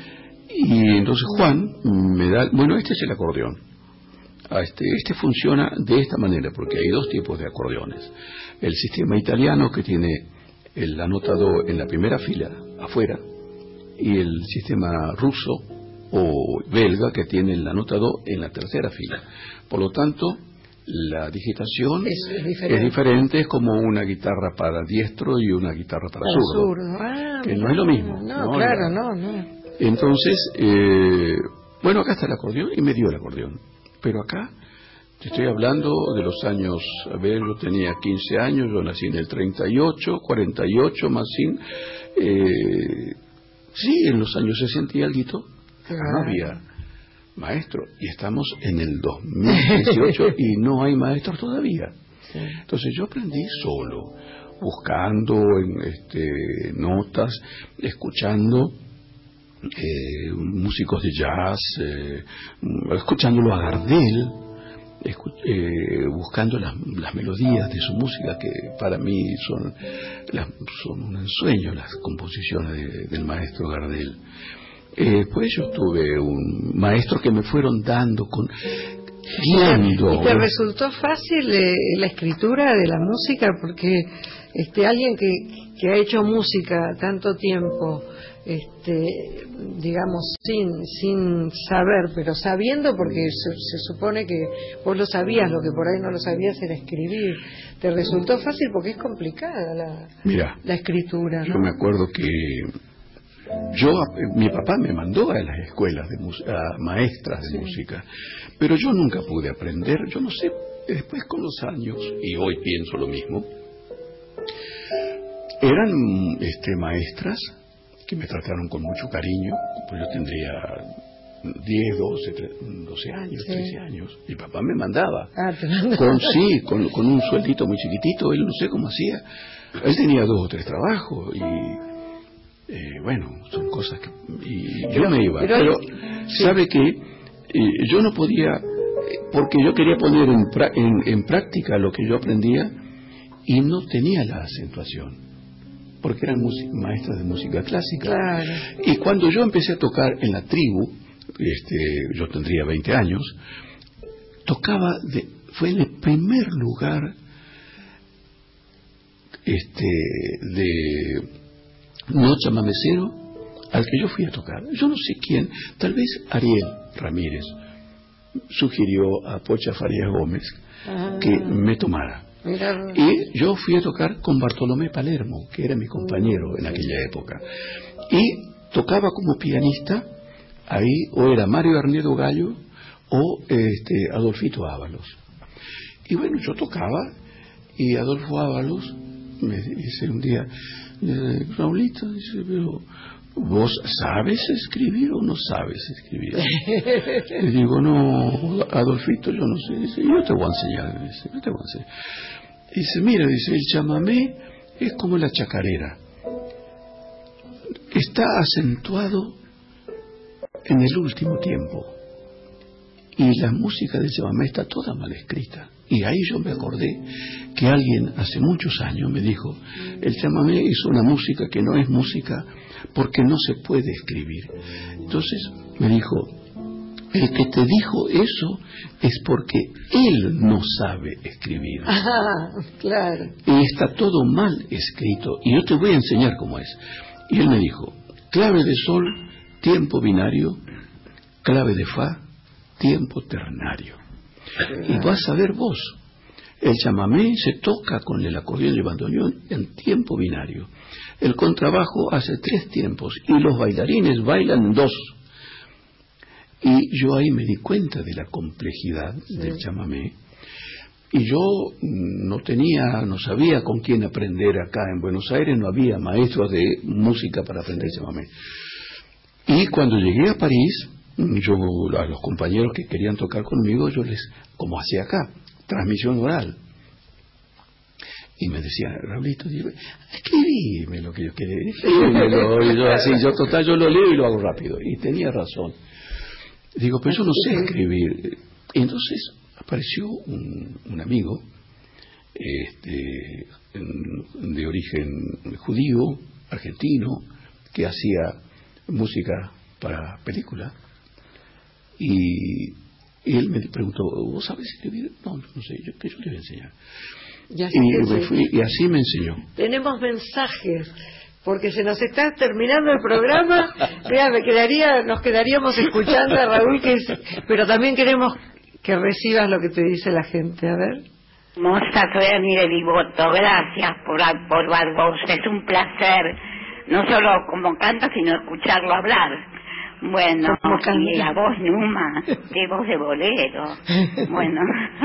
Y entonces Juan me da, bueno, este es el acordeón. Este, este funciona de esta manera, porque hay dos tipos de acordeones. El sistema italiano, que tiene el, la nota do en la primera fila, afuera, y el sistema ruso o belga, que tiene la nota do en la tercera fila. Por lo tanto, la digitación es, es, diferente. es diferente, es como una guitarra para diestro y una guitarra para, para zurdo, zurdo. Ah, que no es lo mismo. No, no claro, no, no. Entonces, eh, bueno, acá está el acordeón, y me dio el acordeón. Pero acá, te estoy hablando de los años, a ver, yo tenía quince años, yo nací en el treinta y ocho, cuarenta y ocho más cinco, eh, sí, en los años sesenta y algo, acá no había maestro, y estamos en el dos mil dieciocho y no hay maestros todavía. Sí. Entonces yo aprendí solo, buscando en este, notas, escuchando eh, músicos de jazz, eh, escuchándolo a Gardel, escu eh, buscando las, las melodías de su música, que para mí son, las, son un ensueño las composiciones de, del maestro Gardel. Eh, pues yo tuve un maestro que me fueron dando con guiando. ¿Y te resultó fácil eh, la escritura de la música? Porque este alguien que, que ha hecho música tanto tiempo, este digamos sin sin saber, pero sabiendo, porque se, se supone que vos lo sabías, lo que por ahí no lo sabías era escribir, ¿te resultó fácil? Porque es complicada la, Mira, la escritura, ¿no? Yo me acuerdo que Yo, mi papá me mandó a las escuelas de a maestras de sí. música, pero yo nunca pude aprender. Yo no sé, después con los años, y hoy pienso lo mismo, eran este, maestras que me trataron con mucho cariño. Pues yo tendría diez, doce, doce años, sí. trece años. Mi papá me mandaba. Ah, ¿te mandaba? Con, sí, con, con un sueldito muy chiquitito. Él no sé cómo hacía. Él tenía dos o tres trabajos y... Eh, bueno, son cosas que... Y yo pero, me iba, pero, pero sí. ¿sabe qué? Eh, yo no podía, porque yo quería poner en, pra, en, en práctica lo que yo aprendía y no tenía la acentuación. porque eran maestras de música clásica. Claro. Y cuando yo empecé a tocar en la tribu, este, yo tendría veinte años, tocaba, de, fue en el primer lugar este, de no chamamecero al que yo fui a tocar. Yo no sé quién, tal vez Ariel Ramírez sugirió a Pocha Farías Gómez ah. que me tomara. Mira. Y yo fui a tocar con Bartolomé Palermo, que era mi compañero en aquella época. Y tocaba como pianista, ahí o era Mario Arnedo Gallo o este, Adolfito Ábalos. Y bueno, yo tocaba y Adolfo Ábalos me dice un día, Raulito, dice, pero ¿vos sabes escribir o no sabes escribir? Le digo, no, Adolfito, yo no sé. Dice, yo te voy a enseñar. Dice, yo te voy a enseñar. Dice, mira, dice, el chamamé es como la chacarera. Está acentuado en el último tiempo. Y la música del chamamé está toda mal escrita. Y ahí yo me acordé que alguien hace muchos años me dijo, el chamamé es una música que no es música porque no se puede escribir. Entonces me dijo, el que te dijo eso es porque él no sabe escribir. Ah, claro. Y está todo mal escrito. Y yo te voy a enseñar cómo es. Y él me dijo, clave de sol, tiempo binario, clave de fa, tiempo ternario. Y vas a ver vos, el chamamé se toca con el acordeón y el bandoneón en tiempo binario. El contrabajo hace tres tiempos y los bailarines bailan dos. Y yo ahí me di cuenta de la complejidad sí. del chamamé. Y yo no tenía, no sabía con quién aprender acá en Buenos Aires, no había maestros de música para aprender chamamé. Y cuando llegué a París, yo a los compañeros que querían tocar conmigo, yo les, como hacía acá, transmisión oral. Y me decían, Raulito, escribime lo que yo quería, escríbemelo. Y yo así, yo total, yo lo leo y lo hago rápido. Y tenía razón. Digo, pero yo no sé escribir. Y entonces apareció un, un amigo este, de origen judío, argentino, que hacía música para película. Y, y él me preguntó, ¿vos sabes escribir? No, no sé, yo, que yo te voy a enseñar. Ya y, me fui, y así me enseñó. Tenemos mensajes, porque se nos está terminando el programa. Mira, me quedaría, nos quedaríamos escuchando a Raúl, que es, pero también queremos que recibas lo que te dice la gente. A ver. Moza, soy Ani de Vivoto. Gracias por, por Barbosa. Es un placer, no solo como canta, sino escucharlo hablar. Bueno, y la voz Numa, qué voz de bolero. Bueno.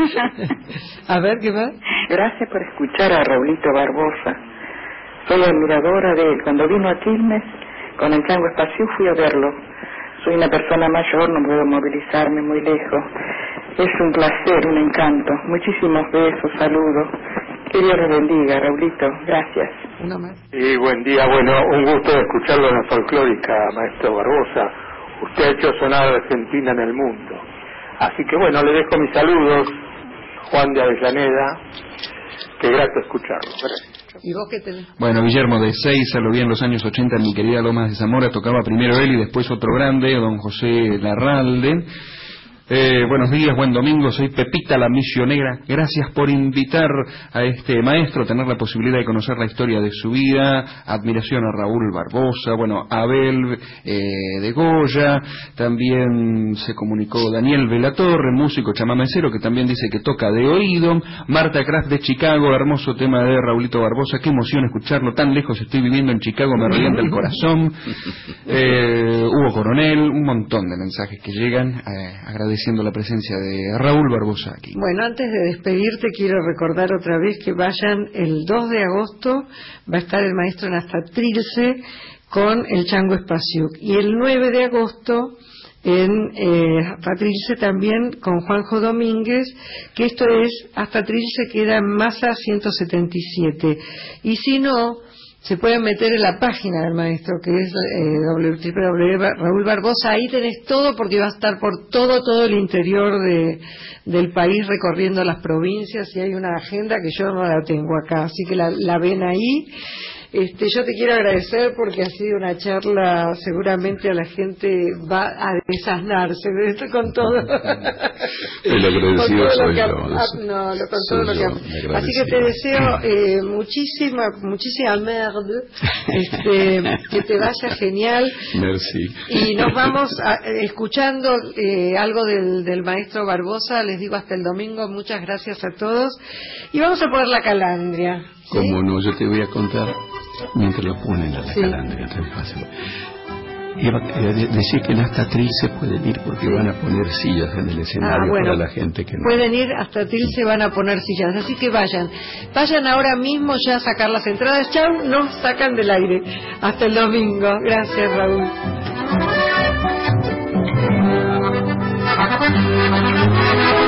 A ver, ¿qué va? Gracias por escuchar a Raulito Barbosa. Soy admiradora de él. Cuando vino a Quilmes, con el Chango Espacio fui a verlo. Soy una persona mayor, no puedo movilizarme muy lejos. Es un placer, un encanto. Muchísimos besos, saludos. Que Dios los bendiga, Raulito. Gracias. Una más. Y buen día. Bueno, un gusto de escucharlo en la folclórica, maestro Barbosa. Usted ha hecho sonar a Argentina en el mundo. Así que bueno, le dejo mis saludos, Juan de Avellaneda. Qué grato escucharlo. Gracias. ¿Y vos qué tenés? Bueno, Guillermo de Seiza, lo vi en los años ochenta en mi querida Lomas de Zamora, tocaba primero él y después otro grande, don José Larralde. Eh, buenos días, buen domingo, soy Pepita la misionera. Gracias por invitar a este maestro, tener la posibilidad de conocer la historia de su vida. Admiración a Raúl Barbosa, bueno, Abel eh, de Goya. También se comunicó Daniel Velatorre, músico chamamecero, que también dice que toca de oído. Marta Kraft de Chicago, hermoso tema de Raulito Barbosa, qué emoción escucharlo, tan lejos estoy viviendo en Chicago, me revienta el corazón. eh, Hugo Coronel, un montón de mensajes que llegan, eh, agradeciendo la presencia de Raúl Barbosa aquí. Bueno, antes de despedirte quiero recordar otra vez que vayan el dos de agosto, va a estar el maestro Nastatrilce con el Chango Spasiuk, y el nueve de agosto en eh, Astratrilce también con Juanjo Domínguez, que esto es, Astratrilce queda en Masa ciento setenta y siete, y si no, se pueden meter en la página del maestro, que es eh, doble u doble u doble u punto Raúl Barbosa. Ahí tenés todo, porque va a estar por todo todo el interior de, del país, recorriendo las provincias, y hay una agenda que yo no la tengo acá, así que la, la ven ahí. Este, yo te quiero agradecer porque ha sido una charla, seguramente a la gente va a desasnarse esto con todo. El agradecido soy yo. No, lo, con todo lo que Así que te deseo eh, muchísima, muchísima merde, este, que te vaya genial. Merci. Y nos vamos a, escuchando eh, algo del, del maestro Barbosa. Les digo hasta el domingo, muchas gracias a todos. Y vamos a poner la calandria. ¿Sí? Como no, yo te voy a contar mientras lo ponen a la sí. calandria, tan fácil. Iba a decir que en hasta Tril se pueden ir porque van a poner sillas en el escenario ah, bueno, para la gente que no. Pueden ir hasta Tril, se van a poner sillas, así que vayan. Vayan ahora mismo ya a sacar las entradas. Chau, nos sacan del aire. Hasta el domingo. Gracias, Raúl.